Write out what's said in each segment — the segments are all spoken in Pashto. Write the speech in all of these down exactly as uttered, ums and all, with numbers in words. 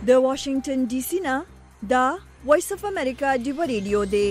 د واشنگټن ډي سي نه دا وایس اف امریکا ډیو ریډیو دی.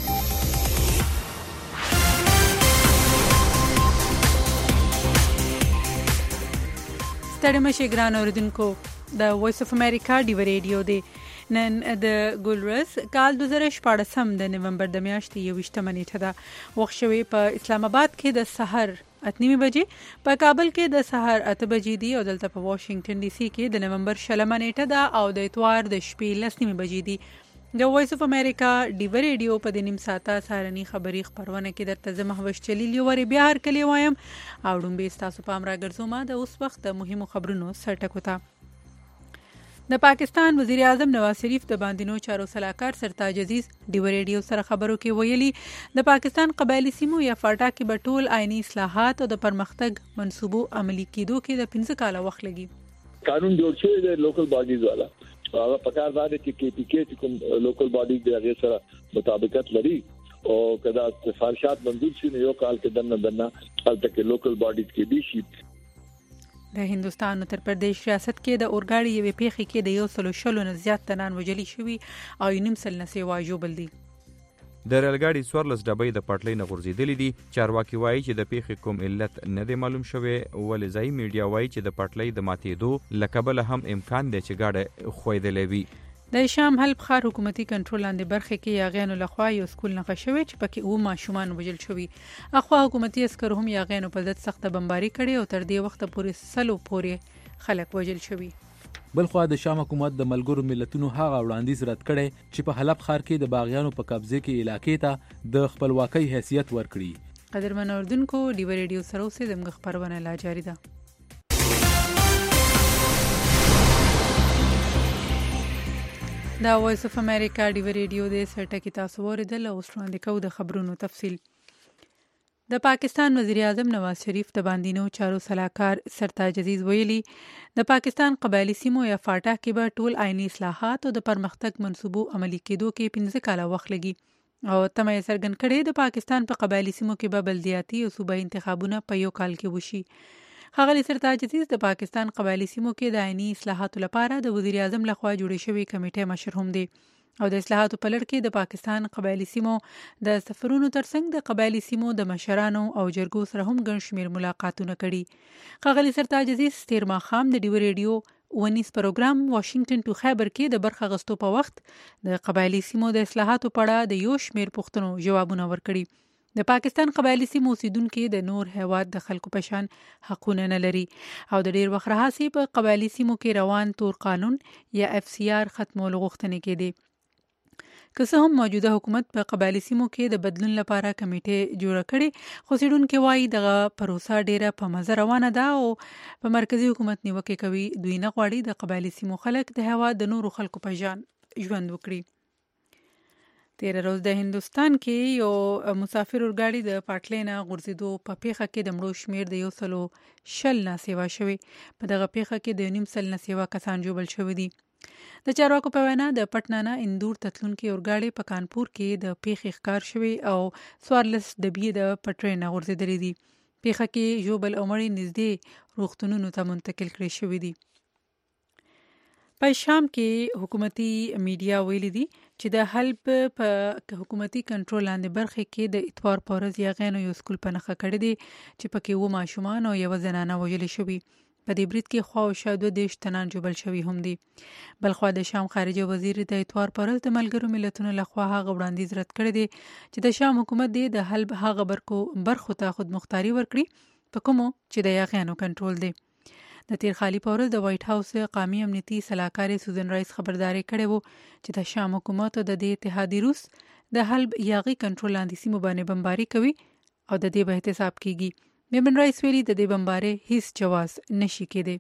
ستړي مشه ګران اوریدونکو، د وایس اف امریکا ډیو ریډیو دی. نن د ګلورس کال دوه زره شپږ د نومبر د میاشتې یوویشتمه نیټه ده. وخت شوی په اسلام آباد کې د سحر اته نیمې بجې، په کابل کې د سحر اته بجې دي او دلته په واشنگټن ډي سي کې د نومبر شلمه نیټه ده او د اتوار د شپې لس نیمې بجې دي. د وایس اف امریکا ډیو ریډیو په د نیم ساعته سهارني خبری خبرونه کې درته زه مهوش چلیل یو وری بیا هر کلی وایم او ډومبه تاسو پام را ګرځوم د اوس وخت د مهمو خبرونو سرټکو ته. د پاکستان وزیر اعظم نواز شریف د باندینو چارو سلاکار سرتاج عزیز ډیو ریډیو سره خبرو کې ویلي د پاکستان قبایلی سیمو یا فاټا کې به ټول آئینی اصلاحات او د پرمختګ منصوبو عملی کېدو کې د پنځه کاله وخت لګي. قانون جوړ شوی دی لوکل باډیز والا، هغه پکار دی چې کې پی کې کوم لوکل باډی دی هغه سره مطابقت لري او کدا سفارشات منظور شي نو یو کال کې دنه دنه حالت کې لوکل باډیز کې دي شي. د هندوستان اتر پردیش ریاست کې د اورګاړي یوې پیښې کې د یو سلو شلو نه زیات تنان وژلي شوي او نیم سل نه سیوا ژوبل دي. د ریلګاډي څوارلس ډبې د پټلۍ نه غورځېدلې دي. چارواکي وایي چې د پیښې کوم علت نه دی معلوم شوی، ولې ځایي میډیا وایي چې د پټلۍ د ماتېدو له کبله هم امکان دی چې ګاډی ښویېدلی وي. د شام حلب ښار حکومتي کنټرول لاندې برخه کې یاغیانو لخوا یو سکول نقشه شوی چې پکې اوه ماشومان وژل شوي. اخوا حکومتي عسکر هم یاغیانو په ضد سخته بمباري کړې او تر دې وخته پورې سلو پورې خلک وژل شوي. بلخوا د شام حکومت د ملګرو ملتونو هغه وړاندیز رد کړي چې په حلب ښار کې د باغیانو په قبضه کې علاقې ته د خپلواکۍ حیثیت ورکړي. قدرمن اوردونکو، ډیو ریډیو سره اوسې زموږ خبرونه لا جاری ده. دا وایس اف امریکا ډیو ریډیو د سرټکی تاسو اوریدل او وړاندې کوو د خبرونو تفصیل. د پاکستان وزیر اعظم نواز شریف د باندینو چارو سلاکار سرتاج عزیز ویلي د پاکستان قبایلی سیمو یا فاټا کې به ټول آئینی اصلاحات او د پرمختګ منصوبو عملی کېدو کې پنځه کاله وخت لګي او تمه یې څرګند کړې د پاکستان په قبایلی سیمو کې به بلدیاتي او صوبایي انتخابونه په یو کال کې وشي. ښاغلي سرتاج عزیز د پاکستان قبایلی سیمو کې د آئینی اصلاحاتو لپاره د وزیر اعظم لخوا جوړې شوې کمیټې مشر هم دی او د اصلاحاتو په لړ کې د پاکستان قبایلی سیمو د سفرونو ترڅنګ د قبایلی سیمو د مشرانو او جرګو سره هم ګڼ شمېر ملاقاتونه کړي. ښاغلي سرتاج عزیز تیر ماښام د ډیو ریډیو ونیس پروګرام واشنگټن ټو خیبر کې د برخه غستو په وخت د قبایلی سیمو د اصلاحاتو په اړه د یو شمېر پوښتنو جوابونه ورکړي. د پاکستان قبایلی سیمو اوسیدونکي د نور هیواد د خلکو په شان حقونه نه لري او د ډیر وخت راهیسې په قبایلی سیمو کې روان تور قانون یا اف سی آر ختمولو غوښتنې کېدې. که څه هم موجوده حکومت په قبایلی سیمو کې د بدلون لپاره کمیټې جوړه کړې، خو څېړونکي وایي دغه پروسه ډیره په مزه روانه ده او په مرکزی حکومت نیوکې کوي. دوی نه غواړي د قبایلی سیمو خلک د هیواد د نورو خلکو په شان ژوند وکړي. تیر روز د هندوستان کې یو مسافر اورګاډي د پټلۍ نه غورځېدو په پیښه کې د مړو شمېر د یو سلو شل نه سیوا شوی. په دغه پیښه کې د نیم سل نه سیوا کسان ژوبل شوي دي. د چارواکو په وینا د پټنا نه اندور تتلونکي اورګاډي په کانپور کې د پیښې ښکار شوی او څوارلس ډبې د پټلۍ نه غورځېدلې دي. پیښه کې ژوبل او مړي نږدې روغتونونو ته منتقل کړي شوي دي. په شام کې حکومتي میډیا ویلي دي چې د حلب په حکومتي کنټرول لاندې برخه کې د اتوار په ورځ یاغیانو یو سکول په نښه کړی دی چې پکې اوه ماشومان او یوه زنانه وژلې شوي. په دې برید کې خوا او شا دوه دېرش تنان ژوبل شوي هم دي. بلخوا د شام خارجه وزیر د اتوار په ورځ د ملګرو ملتونو لخوا هغه وړاندیز رد کړی دی چې د شام حکومت دی د حلب هغه برخو برخو ته خودمختاري ورکړي په کومو چې د یاغیانو کنټرول دی. د تیر خالي په ورځ د وایټ هاوس قومي امنیتي سلاکار سوزن رایس خبرداري کړې وو چې د شام حکومت او د دې اتحادیې روس د حلب یاغي کنټرول لاندې سیمو باندې بمباري کوي او د دې به احتساب کیږي. میمن رایس ویلي د دې بمباري هیڅ جواز نشي کېدی.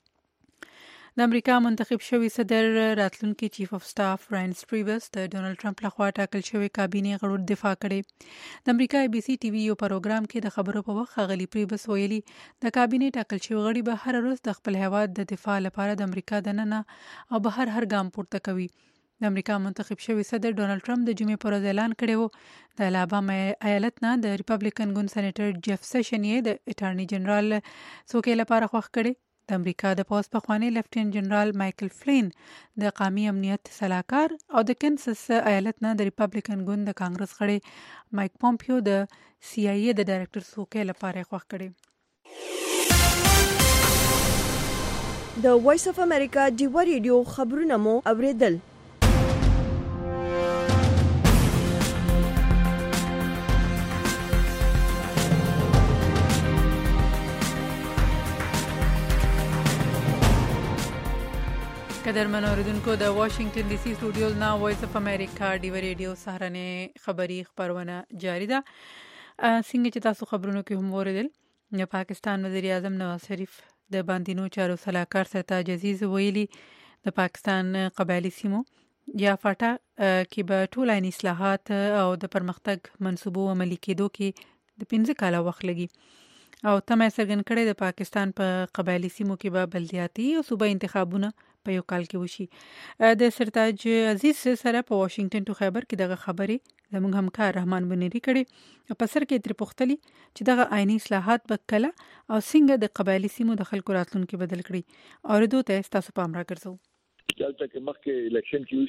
د امریکا منتخب شوی صدر راتلونکي چیف اف سټاف راین سټریبس د ډونالد ټرمپ لخوا ټاکل شوی کابینې غړو دفاع کړې. د امریکا ای بي سي ټي وي یو پروګرام کې د خبرو په وخت غلی پریبس ویلي د کابینې ټاکل شوی غړي به هر ورځ د خپل هیواد د دفاع لپاره د امریکا دننه او بهر هر ګام پورته کوي. د امریکا منتخب شوی صدر ډونالد ټرمپ د جمعې پر ورځ اعلان کړی و د الاباما ایالت نه د ریپبلیکن ګوند سېنیټر جیف سیشن یې د اټارنی جنرال څوکۍ لپاره خوښ کړي. د امریکا د پوځ پخوانی لیفټیننټ جنرال مایکل فلین د قومي امنیت سلاکار او د کنسس ایالت نه د ریپبلیکن ګوند د کانګرس غړي مایک پومپیو د سی آی ای د ډایرکټر څوکۍ لپاره خوښ کړي. د وایس اف امریکا ډیوا ریډیو خبرونه مو اوریدل. قدرمن اوریدونکو د واشنگټن ډي سي سټوډیوز نه وایس اف امریکا ډیوا ریډیو سهارنه خبری خبرونه جاری ده. څنګه چې تاسو خبرونو کې هم اوریدل د پاکستان وزیر اعظم نواز شریف د باندینو چارو سلاکار سرتاج عزیز ویلي د پاکستان قبایلی سیمو یا فاټا کې به ټول عین اصلاحات او د پرمختګ منصوبو عملي کېدو کې د پنځه کاله وخت لګي او تمه څرګند کړي د پاکستان په قبایلی سیمو کې به بلدیاتي او صوبایي انتخابونه په یو کال کې وشي. د سرتاج عزیز سره په واشنگټن ټو خیبر کې دغه خبرې زموږ همکار رحمان بنيري کړي په سر کې تر پختلي چې دغه عیني اصلاحات به کله او څنګه د قبایلی سیمو د خلکو راتلونکو بدل کړي او دوی ته تاسو پام راګرځو. دلته کې مخکې الیکشن کې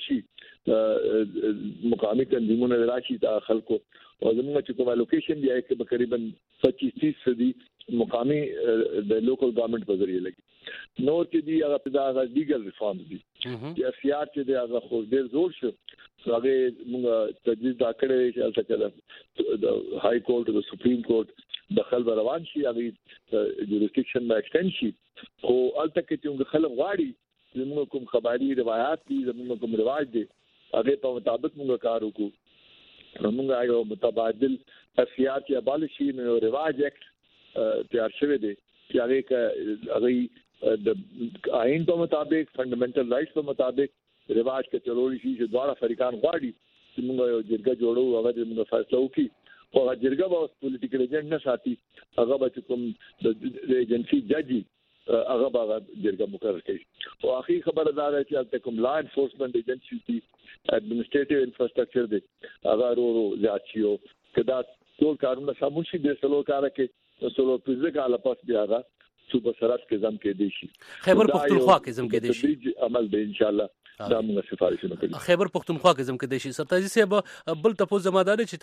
وشي مقامي تنظیمونه راشي د خلکو او زموږ چې کومه لوکیشن دی کې تقریبا پچیس فیصد مقامي د لوکل ګورنمنت په ذریعہ لګي. نور چې دی هغه د لیګل ریفارم دي چې سیاست چې دی هغه خو ډیر زور شو هغه موږ تجویز دا کړی چې البته د های کورټ او د سپریم کورټ د خلک روان شي هغه جوریسډکشن ما ایکسټند شي او البته چې موږ خلک غواړي زموږ کوم خبري روایت دي زموږ کوم رواج دي هغه په مطابق موږ کار وکړو. موږ یو متبادل افیات یا بالشي نو رواج اکټ تیار شوی دی چې هغه هغه د آئین په مطابق فنډامنټل رائټس په مطابق رواج کې چلوړي شي چې دواړه فریقان غواړي چې موږ یو جرګه جوړو هغه موږ فیصله وکړي او هغه جرګه به پولیټیکل ایجنټ نه ساتي هغه به کوم د ایجنسی ججي هغه به جرګه مقرر کړي او اخی خبره دا ده چې تل کوم لا انفورسمنت ایجنسی دي ایڈمنسټریټیو انفراستراکچر دي هغه ورو زیات شي او کدا ټول کارونه سمون شي د سلو کار کې سلو پزه کاله پاس بیا را صوبه سرات کې زم کې دي شي خیبر پختونخوا کې زم کې دي شي عمل به ان شاء الله دا موږ سفارښونه کوي. خیبر پختونخوا کې زم کې دي شي سرتاجي صاحب بل تاسو زمادار چې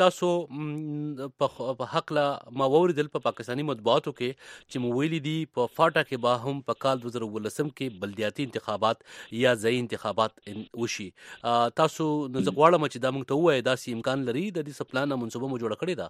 تاسو په حق لا ماوردل په پاکستانی مطبوعاتو کې چې مو ویلي دي په فاټا کې به هم په کال دو هزار ولسم کې بلدیاتي انتخابات یا ځای انتخابات وشي. تاسو نو غواړم چې دا موږ ته وایي دا سي امکان لري د دې سپلان منصوبه مو جوړ کړی دا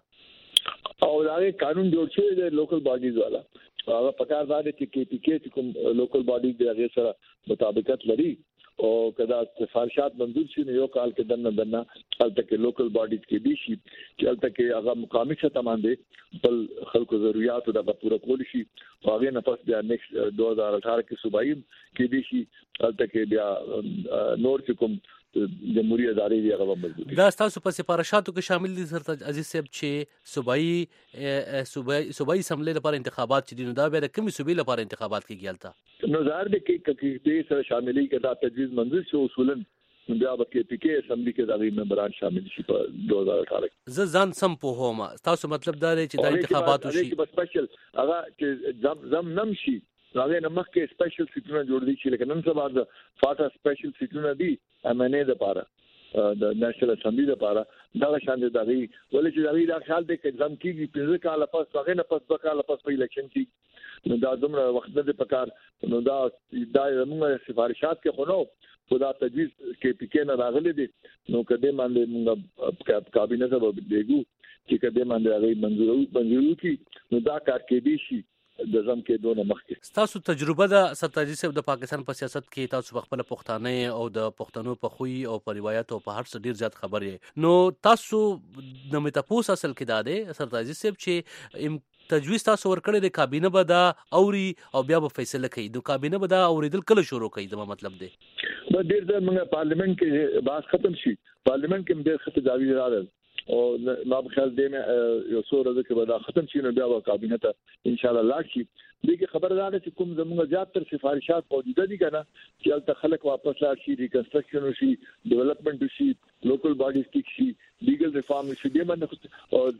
او دا قانون جوړ شوی دی لوکل باډیز والا هغه پکار دا چې کې پی کې کوم لوکل باډي د هغه سره مطابقت لري او کدا سفارشات منظور شي یو کال کې دنه دنه البته کې لوکل باډیز کې دي شي چې البته کې هغه مقامي څه باندې بل خلکو ضرورت د پوره کول شي هغه نه پس بیا نیکسټ دو هزار اٹھارہ کې صوبایي کې دي شي البته کې بیا نور چې کوم جمهوریت ادارې دی هغه مضبوطی دا تاسو په سفارشاتو کې شامل دي سرتاج عزیز صاحب چې صوبایي صوبایي صوبایي سملې لپاره انتخابات چې دي نو دا به د کومې صوبې لپاره انتخابات کېږي نو ظاهر دی کې کې دې سره شاملې کې دا تجویز منظور شو اصولا بیا به کې پی کې اسمبلی کې دغه ممبران شامل شي په دو هزار اٹھارہ کې ز ځان سم په هوما تاسو مطلب دا دی چې دا انتخابات وشي چې سپیشل هغه چې زم زم نم شي هغه نمخ کې سپیشل سیټونه جوړ دي چې لکه نن سبا د فاټا سپیشل سیټونه دي امنه د پاره د نېشنل اسمبلی لپاره دا شان دي دغه ولې چې دغه د خیال د اگزام کیږي پنځه کال پس هغه نه پس دوه کال پس په الیکشن کې نو دا دومره وخت نه پکار نو دا دا موږ سفارشات کې خونو خدا تجویز کې پی کې نه راغلي دي نو کده باندې موږ کابینه ته دیګو چې کده باندې هغه منظور منظور کی نو دا کار کې دي شي د زم کې دونه مخکې تاسو تجربه د سرتاجي صاحب د پاکستان په سیاست کې تاسو خپل پښتانه او د پښتنو په خوې او په روایت او په هر څه ډیر زیات خبرې نو تاسو د متپوس اصل کې داده سرتاجي صاحب چې تجویز تاسو ورکړی د کابینه به دا اوري او بیا به فیصله کوي د کابینه به دا اوریدل کله شروع کوي دا مطلب دی به ډیر ځل موږ پارلیمنت کې باس ختم شي پارلیمنت کې ډیر ختم داوی راغل او ما بخل دې یو څو ورځې کې به دا ختم شي نو بیا به کابینه ته ان شاء الله لاړ شي. دغه خبره ده چې کوم زموږ زیاتره سفارشات موجوده دي کنه چې البته خلک واپس لاړ شي، ریکنسټرکشن وشي، ډیولپمنٹ وشي، لوکل باډیز ټیک شي، لیګل ریفارم وشي، دې باندې او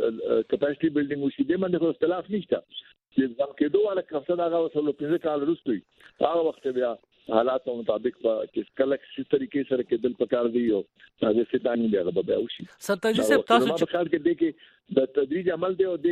کیپاسټي بلډینګ وشي، دې باندې اختلاف نشته. چې ځم کېدو والا کفصد هغه وسلو پنځه کال وروسته هغه وخت بیا حالات مطابق په چې کله څه طریقې سره کېدل پکار دی او هغه ستانی بیا به اوشي. ستاسو چې تاسو چې خلک دې کې د تدریج عمل دی او دې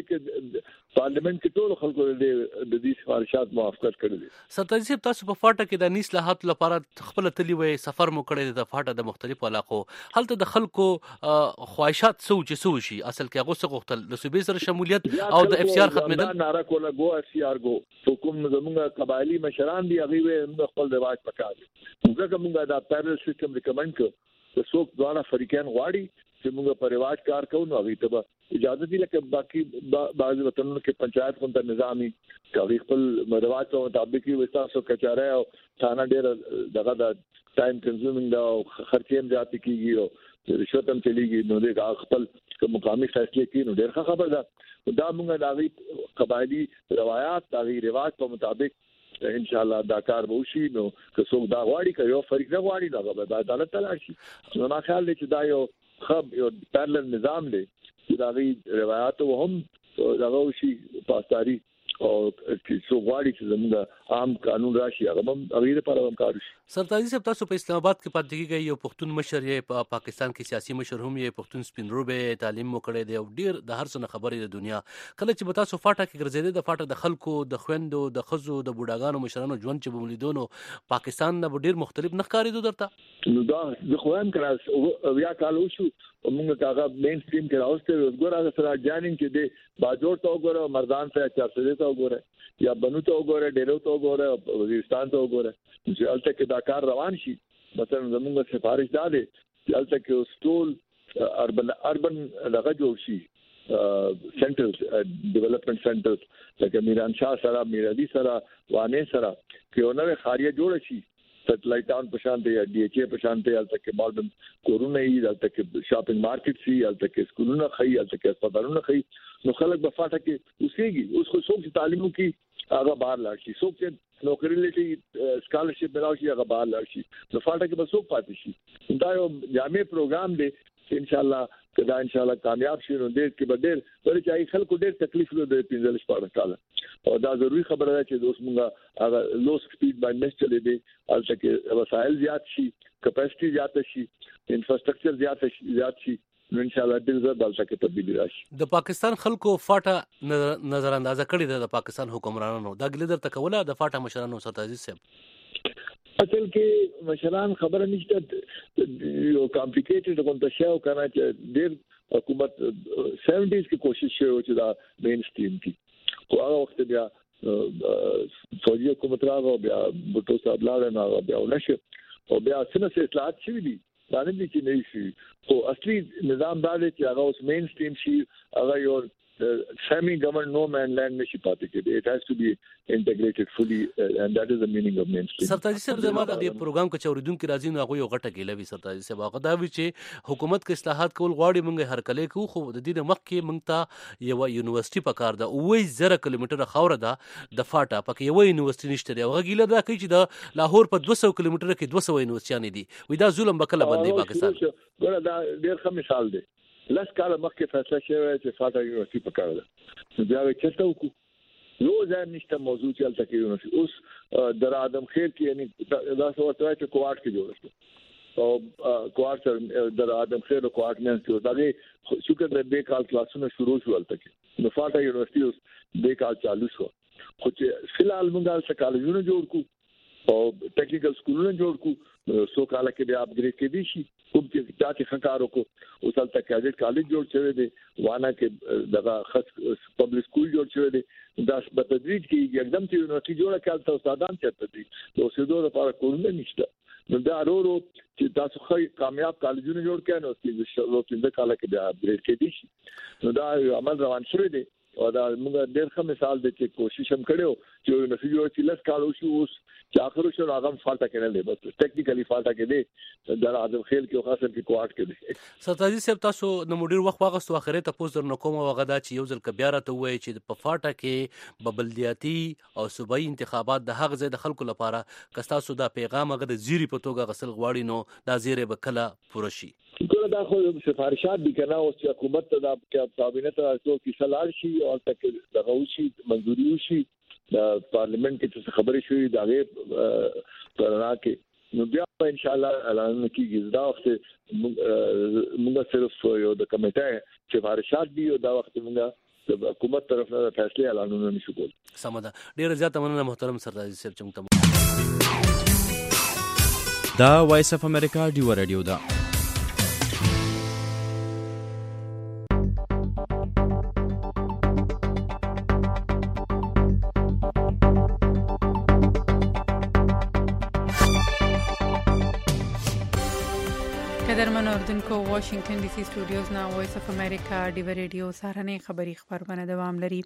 کې پارلیمنت کې ټول خلکو د دې سفارشات موافقت کړې دي. ستاسو چې تاسو په فاټه کې د نسلحات لپاره خپل تلی وي سفر مو کړی د فاټه د مختلفو علاقو هلته د خلکو خواهشات سو چې سو شي اصل کې هغه څه غوښتل د صوبې سره شمولیت او د اف سی آر ختمېدل ناره کوله ګو اف سی آر ګو حکومت زموږ قبایلی مشران دي هغه موږ خپل رواج پکار دي. موږ موږ دا پیرل سیستم ریکمند کړ چې څوک دواړه فریقین غواړي چې موږ په رواج کار کوو نو هغه ته اجازه دي لکه باقي بعض وطنونو کې پنچایت کوم ته نظامی کوي خپل رواج په مطابق وي تاسو کچاره او ثانه ډېر دغه د ټایم کنزیومینګ دا خرچې هم زیات کیږي او رشوت هم چلیږي نو د خپل مقامي فیصله کوي نو ډېر خبر ده دا موږ د هغه قبایلی روایت د هغه رواج په مطابق ان شاء الله دا کار به وشي. نو که څوک دا غواړي که یو فریق نه غواړي نو هغه به عدالت ته لاړ شي. نو ما خیال دی چې دا یو خب یو پیرلل نظام دی چې دا غي روایت هم دغه وشي پاسداري او چې څو غواړي چې زموږ عام قانون راشي هغه هم هغه لپاره هم کار شي. سرتاجي صاحب تاسو په اسلام آباد کې پاتې کېږئ یو پښتون مشر یې په پا پاکستان کې سیاسي مشر هم یې پښتون سپین روبه تعلیم مو کړی دی او ډیر د هر څه خبرې د دنیا کله چې به تاسو فاټه کې ګرځېدل د فاټه د خلکو د خويندو د خزو د بوډاګانو مشرانو ژوند چې بملیدونو پاکستان نه ډیر مختلف نه ښکارېدو درته نو دا د خوان کړه بیا کال وشو موږ هغه مین سټریم کې راوسته وګوره سره جانین چې د باجوړ ته وګوره مردان ته چار سده ته وګوره یا بنو ته وګوره ډیرو ته وګوره وزیرستان ته وګوره چې الته کې دا کار روان شي. مثلا زموږ سفارش دا دی چې الته کې ټول اربن اربن دغه جوړ شي سنټرز ډیولپمنٹ سنټرز لکه میران شاه سره میرادي سره وانه سره کې اونره خاریه جوړ شي سټلایټ ټاون په شان دی یا ډي ایچ ای په شان دی الته کې ماډرن کورونه یې الته کې شاپینګ مارکیټ سي الته کې سکولونه خي الته کې هسپتالونه خي نو خلک په فاټه کې اوسېږي اوس خو څوک تعلیمو کې هغه بار لاړ شي څوک چې نوکری لټي سکالرشپ ملاوي هغه بار لاړ شي نو فاټه کې به څوک پاتې شي. دا یو جامع پروګرام دی چې ان شاء الله کدا ان شاء الله کامیاب شي نو ډېر کې به ډېر ولې چې خلکو ډېر تکلیف لري د پنځل شپږ کال او دا ضروری خبره ده چې دوست مونږه هغه لو سپیډ باندې چلے دي البته کې وسایل زیات شي کیپاسټي زیات شي انفراستراکچر زیات شي زیات شي نو ان شاء الله ډېر زړه دلته کې تبدیلی راشي. د پاکستان خلکو فاټه نظر اندازه کړی ده د پاکستان حکمرانانو دا ګل درته کوله د فاټه مشرانو سرتاجي صاحب اصل کې مشران خبره نشته یو کمپلیکیټډ کومه شی او کنه چې ډېر حکومت سیونټیز کې کوشش شوی چې دا مین سټریم کې خو هغه وخت بیا فوجي حکومت راغو بیا بوټو صاحب لاړ نه بیا ونشي او بیا څنګه چې اطلاعات شوی دي دا نه دي چې نه شي خو اصلي نظام دا دی چې هغه اوس مین سټریم شي هغه یو semi government no man land نشي پاتې کېږي. it has to be integrated fully uh, and that is the meaning of mainstream. سرتاجي صاحب زموږ د پروګرام کې چوریدونکو راځي نو هغه یو غټه ګیله وی سرتاجي صاحب هغه دا وی چې حکومت کې اصلاحات کول غواړي مونږ هر کله کو خو د دې مخ کې مونږ ته یو یونیورسيټي پکار ده وای زره کیلومتره خوره ده د فاټا پکې یو یونیورسيټي نشته دی هغه ګیله دا کوي چې د لاهور په دوه سوه کیلومتره کې دوه سوه یونیورسيټي دي وای دا ظلم وکړه باندې پاکستان ګوره دا ډېر ښه مثال دی. لاس کال مخکې فیصله شوی چې فاټا یونیورسيټي پکار ده نو بیا وکړه وکړو یو ځای نشته موضوع چې الته کې یونیورسيټي اوس در ادم خیر کې یعنی دا څه وته چې کوارټ کې جوړ شو او کوارټ در ادم خیر او کوارټ نه چې دا شکر د دې کال کلاسونه شروع شو الته کې نو فاټا یونیورسيټي اوس دې کال چالو شو خو چې فلحال موږ څه کالجونه جوړ کو او ټیکنیکل سکولونه جوړ کو سو کال کې بیا اپګریډ کې دي شي کوم چې تاسو خکارو کو اوس الته کېډټ کالج جوړ شوی دی وانا کې دغه خاص پبلک سکول جوړ شوی دی دا په تدریج کې एकदम چې یونیورسيټي جوړه کړل تاسو استادان چرته دي نو سیدو لپاره کورونه نشته نو دا ورو چې تاسو خې کامیاب کالجونه جوړ کړئ نو چې شروع څنګه کال کې بیا اپګریډ کې دي شي نو دا عمل روان شوی دی او دا موږ ډېر ښه مثال دی چې کوشش هم کړو چې نو یو چې لاس کالو شو اوس چې اخر شو هغه فالټه کړل دی بس ټیکنیکلی فالټه کې دی دا اعظم خیل کې خاصه کې کوارټ کې دی سرتاجي صاحب تاسو نو مدیر وخت واغستو اخره ته پوز در نکوم وغدا چې یو ځل ک بیا راته وای چې په فاټه کې ببلدیاتي او صوبایي انتخابات د حق ځای د خلکو لپاره کستا سو دا پیغام هغه د زیری په توګه غسل غواړي نو دا زیره به کله پوره شي کله دا خو سفارشات دي کنه او چې حکومت ته د کابینه ته څو کې سلال شي او تک دغه شي منځوري شي د پارلیمنت کې څه خبرې شوې دا غي پرنا کې نو بیا ان شاء الله اعلان کیږي دا وخت موږ صرف یو د کمیټه سفارشات دي او دا وخت موږ د حکومت طرف نه فیصله اعلانونه نشو کول سمدا ډیر زیات مننه محترم سرتاجي صاحب چې موږ دا وایس اف امریکا ډیو رادیو دا قدرمن اردوونکو واشنگټن ډي سي سټوډیوز نه وایس اف امریکا ډیو رادیو سهارنۍ خبری خبرونه دوام لري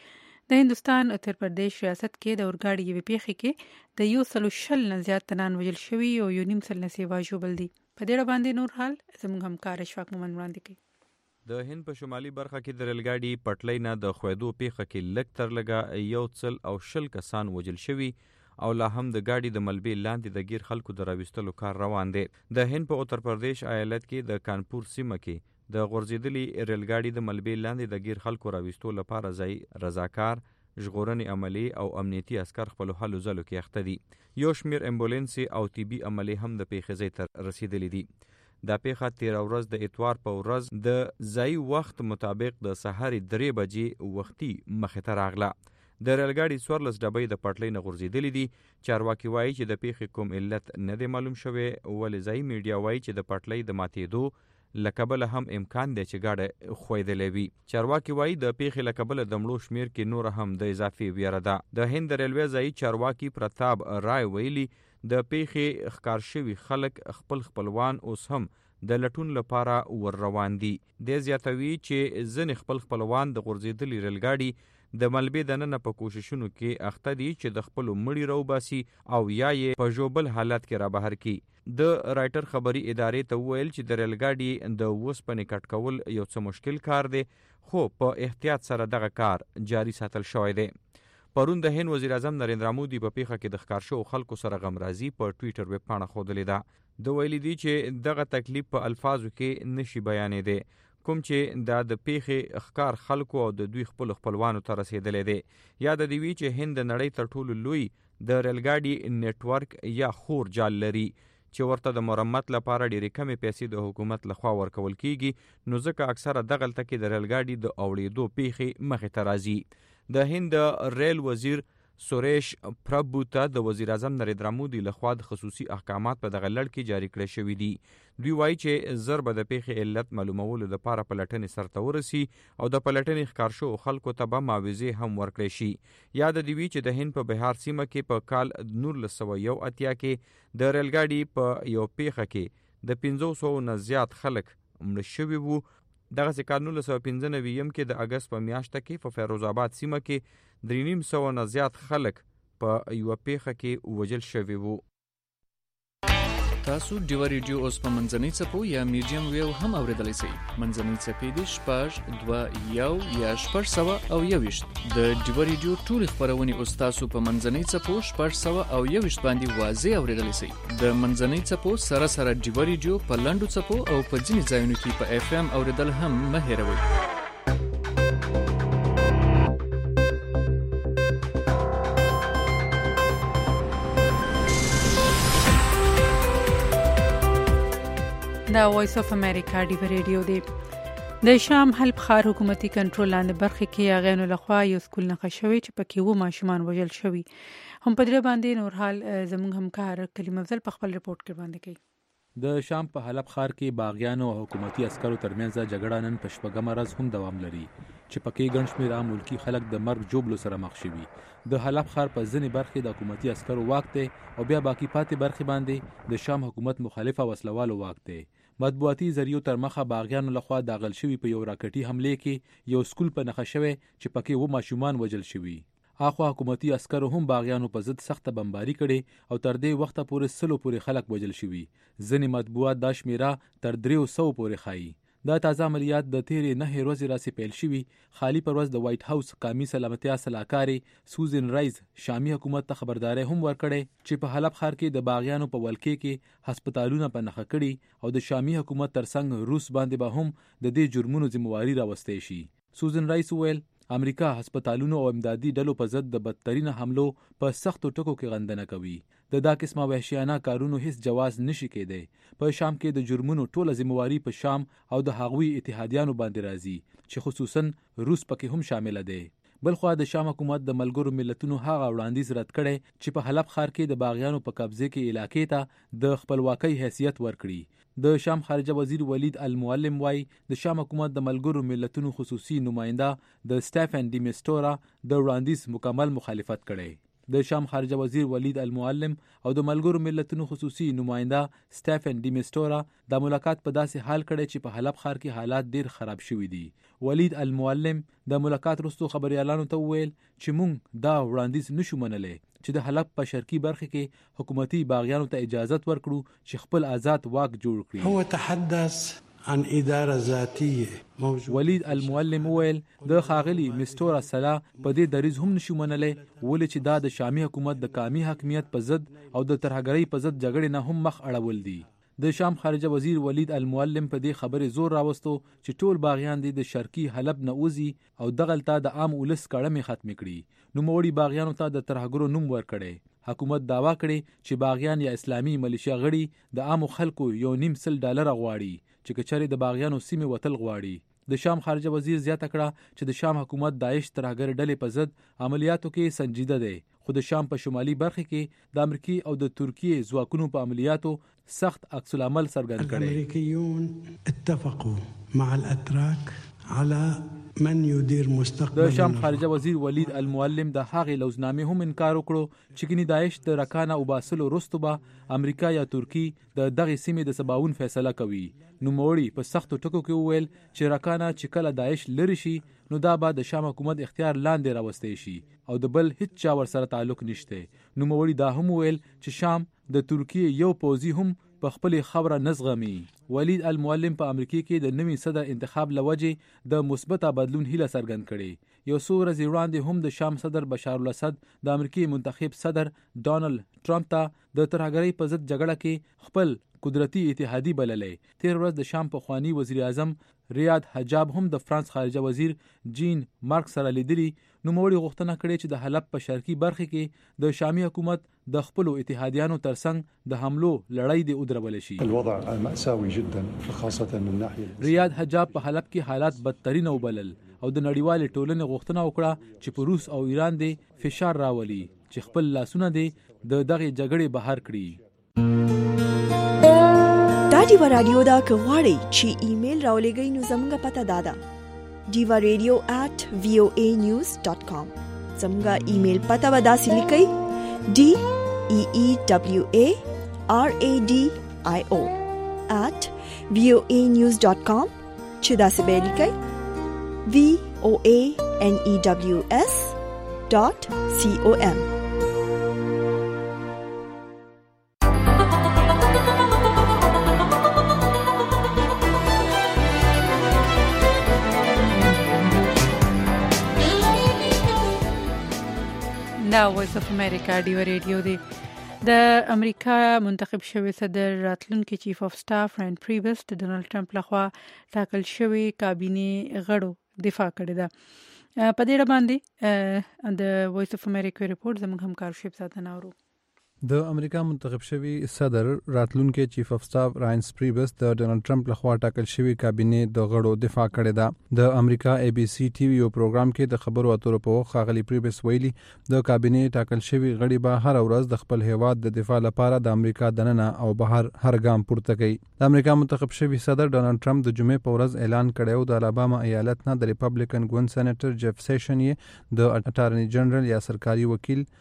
د هندستان اتر پردیش ریاست کې د اورګاډي یوې پیښې کې د یو سلو شل نه زیات تنان وژل شوي او یو نیم سل نه سیوا ژوبل دي په دې اړه باندې نور حال زموږ همکار اشفاق مومن وړاندې کوي د هند په شمالي برخه کې د ریلګاډي پټلۍ نه د خویدو پیښه کې لږ تر لږه یو سل او شل کسان وژل شوي او لا هم د گاډي د ملبې لاندې د غیر خلکو د راوستلو کار روان دی د هند په اتر پردیش ایالت کې د کانپور سیمه کې د غورځېدلي ریلګاډي د ملبې لاندې د غیر خلکو راوستلو لپاره ځای رضاکار ژغورنې عملی او امنیتي عسكر خپل حل زلو کې اخته دي یو شمیر امبولانسي او طبي عملی هم د پیښې ځای ته رسیدلي دي دا پیښه تیر ورځ د اتوار په ورځ د ځای وخت مطابق د سهار درې بجې وختي مخې ته راغله د ریلګاډي څوارلس ډبې د پټلۍ نه غورځېدلې دي چارواکي وایي چې د پیښې کوم علت نه دی معلوم شوی ولې ځای میډیا وایي چې د پټلۍ د ماتېدو لکبل هم امکان دی چې گاډه خویدلې وي چارواکي وایي د پیښې لکبل د مړو شمیر کې نور هم د اضافي ویره ده د هند ریلوے ځای چارواکي پرتاب رای ویلي د پیښې ښکار شوي خلک خپل خپلوان اوس هم د لټون لپاره ور روان دي د زیاتوي چې ځنې خپل خپلوان د غورځېدلي ریلګاډي د ملبې دننه په کوششونو کې اخته دي چې د خپل مړي راوباسي او یا یې په ژوبل حالت کې را بهر کی د رائټر خبري ادارې ته ویل چې د ریلګاډي د وسپنې کټ کول یو څه مشکل کار دی خو په احتیاط سره دغه کار جاری ساتل شوی دی پرون د هند وزیر اعظم نریندرا مودي په پیښه کې د ښکار شو خلکو سره غمرازي په ټوئیټر ویب پاڼه خوده ده د ویلي دي چې دغه تکلیف په الفاظو کې نشي بیانې دی کوم چې دا د پیښې ښکار خلکو او د دوی خپل خپلوانو ته رسیدلې دی یا د دوی چې هند د نړۍ تر ټولو لوی د ریلګاډي نیټورک یا خور جال لري چې ورته د مرمت لپاره ډېرې کمې پیسې د حکومت لخوا ورکول کیږي نو ځکه اکثره دغلته کې د ریلګاډي د اوړېدو پیښې مخې ته راځي د هند ریل وزیر سوریش پربو ته د وزیر اعظم نریندرا مودي لخوا د خصوصي احکامات په دغه لړ کې جاری کړی شوي دي دوی وایي چې زر به د پیښې علت معلومولو لپاره پلټنې سرته ورسي او د پلټنې ښکار شو خلکو ته به معاوضې هم ورکړی شي یاد دی وی چې د هند په بهار سیمه کې په کال نولس سوه یو اتیا کې د ریلګاډي په یو پیښه کې د پنځه سوه نه زیات خلک مړه شوي وو دغه کال نولس سوه پنځه نوي کې د اگست په میاشت کې په فیروز آباد سیمه کې درې نیم سوه نه زیات خلک په یو پیښه کې وژل شوي وو تاسو ډیو ریډیو اوس په منځنۍ څپو یا میډیم ویو هم اوریدلی شئ منځنۍ څپې دي شپږ دوه یو یا شپږ سوه او یوویشت د ډیو ریډیو ټولې خپرونې اوس تاسو په منځنۍ څپو شپږ سوه او یوویشت باندې واضح اوریدلی شئ د منځنۍ څپو سره سره ډیو ریډیو په لنډو څپو او په ځینې ځایونو کې په اف ام اوریدل هم مه هیروئ دا وایس اف امریکا ډیو رادیو دی د شام حلب ښار حکومتي کنټرول لاندې برخه کې اغینو لخوا یو سکول نښه شوی چې پکې وو ماشومان وژل شوي هم په دې باندې نور حال زموږ همکار کلیم افضل په خپل رپورت کې باندې کوي د شام په حلب ښار کې باغیانو او حکومتي عسکرو ترمنځ جګړه نن په شپږمه ورځ هم دوام لري چې پکې ګڼ شمېر عام ملکي خلک د مرګ جوبلو سره مخ شوي د حلب ښار په ځینې برخې د حکومتي عسکرو واک دی او بیا باقي پاتې برخې باندې د شام حکومت مخالفه وسلوالو واک دی مطبوعاتي ذریعو تر مخه باغیانو لخوا داغل شوي په یو راکټي حمله کې یو سکول په نښه شوی چې پکې و ماشومان وژل شوي. اخوا حکومتي عسکرو هم باغیانو په ضد سخته بمباري کړې او تر دې وخته پورې سلو پورې خلک وژل شوي. ځینې مطبوعات دا شمیره تر دریو سوو پورې ښایي. دا تازه عملیات د تیرې نهې ورځې راسې پیل شوي. خالي پر ورځ د وایټ هاوس قومي سلامتیا سلاکارې سوزن رایز شامي حکومت ته خبرداری هم ورکړې چې په حلب ښار کې د باغیانو په ولکې کې هسپتالونه په نښه کړي او د شامي حکومت ترڅنګ روس باندې به هم د دې جرمونو ذمہواري راوستی شي. سوزن رایز وویل امریکا هسپتالونو او امدادي ډلو په ضد د بدترینه حملو په سختو ټکو کې غندنه کوي. د دا قسمه وحشیانه کارونو هیڅ جواز نشي کېدی. په شام کې د جرمونو ټوله ذمہواري په شام او د هغوی اتحادیانو باندې راځي چې خصوصا روس پکې هم شامل دی. بلخوا د شام حکومت د ملګرو ملتونو هغه وړاندیز رد کړي چې په حلب ښار کې د باغیانو په قبضه کې علاقې ته د خپلواکۍ حیثیت ورکړي. د شام خارجه وزیر ولید المعلم وای د شام حکومت د ملګرو ملتونو خصوصي نماینده د سټیفن ډی میسټورا د وړاندیز مکمل مخالفت کړي. د شام خارجه وزیر ولید المعلم او د ملګرو ملتونو خصوصي نماینده سټیفن ډی میسټورا د ملاقات په داسې حال کړي چې په حلب ښار کې حالات ډیر خراب شوي دي. ولید المعلم د ملاقات وروسته خبريالانو ته وویل چې موږ دا وړاندیز نشو منلی چې د حلب په شرقي برخه کې حکومتي باغیانو ته اجازه ورکړو چې خپل آزاد واک جوړ کړي. هو تحدث عن اداره ذاتيه موجود. ولید المعلم ویل د خاغلی مستورا سلا په دې دریز هم نشو منلی ولې چې دا د شامي حکومت د قومي حاکمیت په ضد او د ترهګرۍ په ضد جګړې نه هم مخ اړول دي. د شام خارجه وزیر ولید المعلم په دې خبرې زور راوستو چې ټول باغیان دي د شرقي حلب نه وځي او دغلته د عام ولس کړمې ختم کړي. نوموړي باغیانو ته د ترهګرو نوم ورکړي. حکومت داوا کړي چې باغیان یا اسلامي ملیشیا غړي د عامو خلکو یو نیم سل ډالر غواړي چې کچاري د باغیانو سیمه وتل غواړي. د شام خارجه وزیر زیاته کړه چې د شام حکومت داعش ترهګر ډلې په ضد عملیاتو کې سنجیده دی خو د شام په شمالي برخه کې د امریکای او د ترکیه ځواکونو په عملیاتو سخت عکس العمل څرګند کړي. الامریکایون اتفقوا مع الاتراک على من يدير مستقبل. د شام خارجه وزیر ولید المعلم د هغې لوزنامې هم انکار وکړو چې کینی داعش د رکانه او باسلو رستو به امریکا یا ترکی د دغه سیمې د سباون فیصله کوي. نوموړي په سختو ټکو کې وویل چې رکانه چې کله داعش لري شي نو دا به د شام حکومت اختیار لاندې راوستي شي او د بل هیڅ چا ورسره تعلق نشته. نوموړي دا هم وویل چې شام د ترکیه یو پوځي هم په خپل خبره نزغمي. ولید المعلم په امریکا کې د نوي صدر انتخاب لوجه د مثبت بدلون هیله څرګند کړي. یو څو ورځې وړاندې هم د شام صدر بشار الاسد د امریکای منتخب صدر ډانلډ ټرمپ ته د ترهګرۍ په ضد جګړه کې خپل قدرتي اتحادی بللې. تیر ورځ د شام پخوانی وزیر اعظم ریاض حجاب هم د فرانس خارجه وزیر جین مارک سره لیدلی. نوموړي غوښتنه کړې چې د حلب په شرقي برخه کې د شامي حکومت د خپل اتحادیانو ترڅنګ د حملو لړۍ دی ودرول شي. الوضع مأساوي جدا خاصه من ناحيه. ریاض حجاب په حلب کې حالات بدترین وبلل او د نړیوال ټولنې غوښتنه وکړه چې په روس او ایران دی فشار راولي چې خپل لاسونه دی د دغه جګړې بهر کړي. دا دیوا رادیو دا که غواړئ چې ایمیل راولېږئ نو زموږ پته دا ده diva radio at voa news dot com. زموږ ایمیل پته به داسې لیکئ d e e w a r a d i o at voa news dot com چې داسې به لیکئ v o a n e w s dot com. دا وایس اف امریکا ډیو ریډیو دی. د امریکا منتخب شوی صدر راتلونکي چیف اف سټاف رین پریبس د ډونالډ ټرمپ لخوا ټاکل شوی کابینه غړو دفاع کړې ده. په دې اړه باندې د وایس اف امریکا ریپورت زموږ همکار شیب ساتنه اورو. د امریکا منتخب شوی صدر راتلونکي چیف اف سټاف راین پریبس د ډونالډ ټرمپ لخوا ټاکل شوی کابینه د غړو دفاع کړې ده. د امریکا ای بي سي ټي وي یو پروګرام کې د خبرو اترو په وخت خاغلی پریبس ویلي د کابینه ټاکل شوی غړي به هر ورځ د خپل هیواد د دفاع لپاره د امریکا دننه او بهر هر ګام پورته کوي. د امریکا منتخب شوی صدر ډونالډ ټرمپ د جمعې په ورځ اعلان کړی او د الاباما ایالت نه د ریپبلیکن ګوند سېنیټر جيف سیشن یې د اټارنی جنرال یا سرکاري وکیل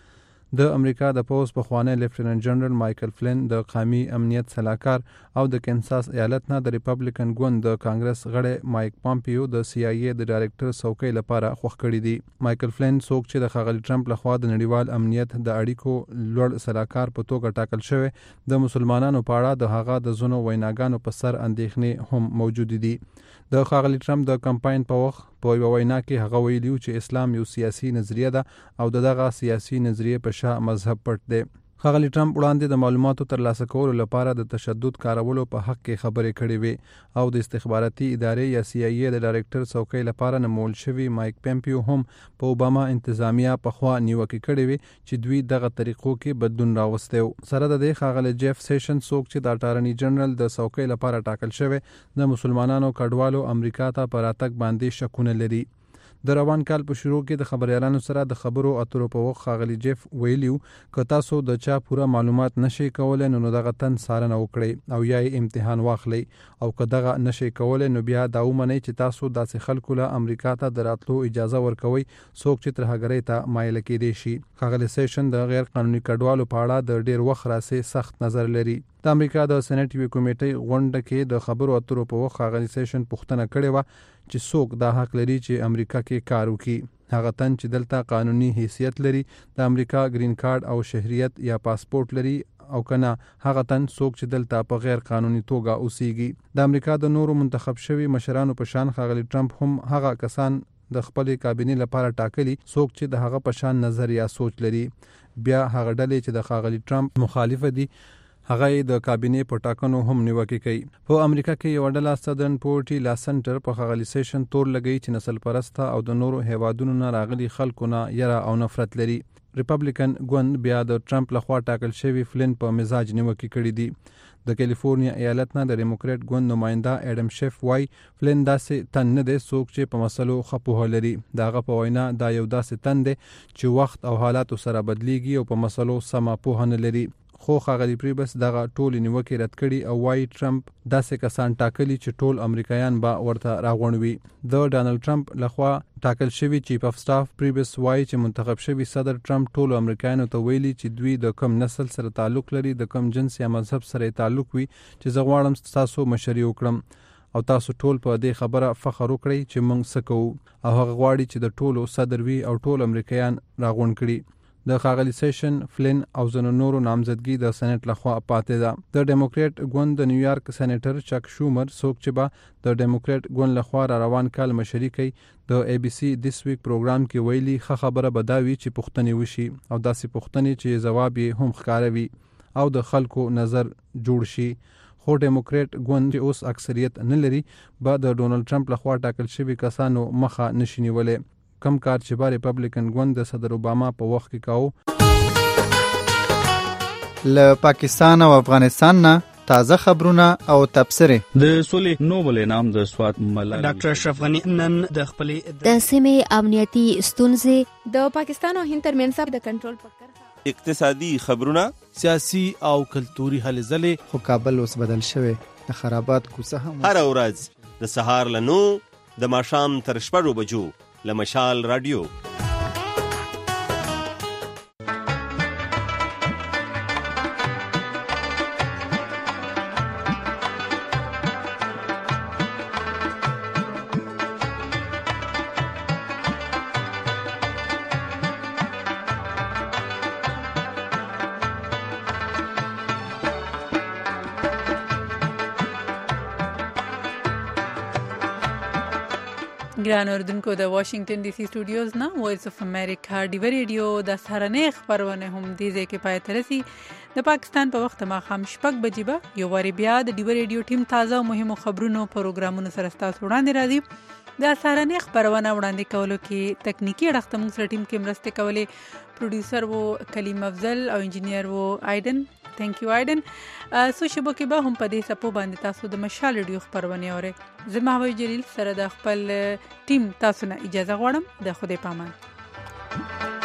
د امریکا د پوز پخوانی لیفټیننټ جنرال مایکل فلین د قومي امنیت سلاکار او د کینساس ایالت نه د ریپبلیکن ګوند د کانګرس غړی مایک پامپیو د سی آی ای د ډایرکټر څوکۍ لپاره خوښ کړی دی. مایکل فلین څوک چې د ښاغلي ټرمپ لخوا د نړیوال امنیت د اړیکو لوړ سلاکار په توګه ټاکل شوی، د مسلمانانو په اړه د هغه د ځینو ویناګانو په سر اندېښنې هم موجود دي. د ښاغلي ټرمپ د کمپاین په وخت په یوه وینا کې هغه ویلي چې اسلام یو سیاسي نظریه ده او دغه سیاسي نظریه په شا مذهب پټ دی. ښاغلي ټرمپ وړاندې د معلوماتو ترلاسه کولو لپاره د تشدد کارولو په حق کې خبرې کړې وې او د استخباراتي ادارې یا سی آی ای د ډایرکټر څوکۍ لپاره نومول شوي مایک پامپیو هم په اوباما انتظامیه پخوا نیوکې کړې وې چې دوی دغه طریقو کې بدلون راوستی و. سره د دې ښاغلی جیف سیشن څوک چې د اټارني جنرال د څوکۍ لپاره ټاکل شوی د مسلمانانو کډوالو امریکا ته په راتګ باندې شکونه لري. د روان کال په شروع کې د خبريالانو سره د خبرو اترو په وخت ښاغلي جیف ویلیو که تاسو د چا پوره معلومات نشئ کولی نو دغه تن څارنه وکړئ او یا یې امتحان واخلئ او که دغه نشئ کولی نو بیا دا ومنئ چې تاسو داسې خلکو له امریکا ته د راتلو اجازه ورکوئ څوک چې ترهګرۍ ته مایله کیدی شي. ښاغلی سیشن د غیر قانوني کډوالو په اړه د ډیر وخت راسې سخت نظر لري. د امریکا د سېنات یوې کمیټې غونډه کې د خبرو اترو په وخت ښاغلي سیشن پوښتنه کړې وه چې څوک دا حق لري چې امریکا کې کار وکړي. هغه تن چې دلته قانوني حیثیت لري، د امریکا گرین کارت او شهریت یا پاسپورت لري، او کنه هغه تن څوک چې دلته په غیر قانوني توګه اوسېږي. د امریکا د نورو منتخب شوي مشرانو په شان ښاغلي ټرمپ هم هغه کسان د خپل کابینې لپاره ټاکلي څوک چې د هغه په شان نظر یا سوچ لري. بیا هغه ډلې چې د ښاغلي ټرمپ مخالفه دي هغه د کابینې په ټاکنو هم نیوکې کوي. په امریکا کې یو ډله سدرن پورټي لا سنټر په ښاغلي سیشن تور لګوي چې نسل پرسته او د نورو هیوادونو نه راغلي خلکو نه یره او نفرت لري. ریپبلیکن ګوند بیا د ټرمپ لخوا ټاکل شوی فلین په مزاج نیوکې کړي دي. د کیلیفورنیا ایالت نه د ډیموکریټ ګوند نماینده اډم شیف وای فلین داسې تن نه دی څوک چې په مسلو ښه پوهه لري. د هغه په وینا دا یو داسې تن دی چې وخت او حالاتو سره بدلیږي او په مسلو سمه پوهه نه لري. خو ښاغلي پریبس دغه ټولې نیوکې رد کړي او وایي ټرمپ داسې کسان ټاکلي چې ټول امریکایان به ورته راغونډوي. د ډانلډ ټرمپ لخوا ټاکل شوي چیف اف سټاف پریبس وایي چې منتخب شوي صدر ټرمپ ټولو امریکایانو ته ویلي چې دوی د کم نسل سره تعلق لري، د کم جنس یا مذهب سره تعلق وي، چې زه غواړم تاسو مشري وکړم او تاسو ټول په دې خبره فخر وکړئ چې موږ څه کوو، او هغه غواړي چې د ټولو صدر وي او ټول امریکایان راغونډ کړي. د ښاغلي سیشن، فلین او ځینو نورو نامزدګي د سېنات لخوا پاتې ده. د ډیموکریټ ګوند د نیویارک سېنیټر چک شومر څوک چې به د ډیموکریټ ګوند لخوا را روان کال مشري کوي د ای بي سي دیس ویک پروګرام کې ویلي ښه خبره به دا وي چې پوښتنې وشي او داسې پوښتنې چې جواب یې هم ښکاره وي او د خلکو نظر جوړ شي. خو ډیموکریټ ګوند چې اوس اکثریت نه لري به د ډونلډ ټرمپ لخوا ټاکل شوي کسانو مخه نشي نیولی، کم کار چې با ریپبلیکن ګوند د صدر اوباما په وخت کې کاوه. له پاکستان او افغانستان نه تازه خبرونه او تبصرې. د سولې نوبل انعام د سوات ملالۍ ډاکټر اشرف غنی نن د خپلې د سیمې امنیتي ستونزې، د پاکستان او هند ترمنځ د کنټرول فکر، اقتصادي خبرونه، سیاسي او کلتوري هلې ځلې. خو کابل اوس بدل شوی، د خرابات کوڅه هم هر ورځ د سهار له نو د ماښام تر شپږو بجو له مشال رادیو. ګران اوردونکو، د واشنگټن ډي سي سټوډیوز نه وایس اف امریکا ډیو ریډیو د سهارنۍ خبرونه هم دې ځای کې پای ته رسي. د پاکستان په وخت ماښام شپږ بجې به یو وارې بیا د ډیو ریډیو ټیم تازه او مهمو خبرونو پروګرامونو سره ستاسو وړاندې راځي. د سهارنۍ خبرونه وړاندې کولو کې تکنیکی اړخ ته موږ سره ټیم کې مرسته کولې. پروډوسر وو کلیم افضل او انجینیر وو آیدن. تhank you آیدن. سو شبو کې به هم په دې سپو باندې تاسو د مشال ریډیو خبرونه اورئ. زه مهوی جلیل سره د خپل ټیم تاسو نه اجازه غواړم. د خدای پامان.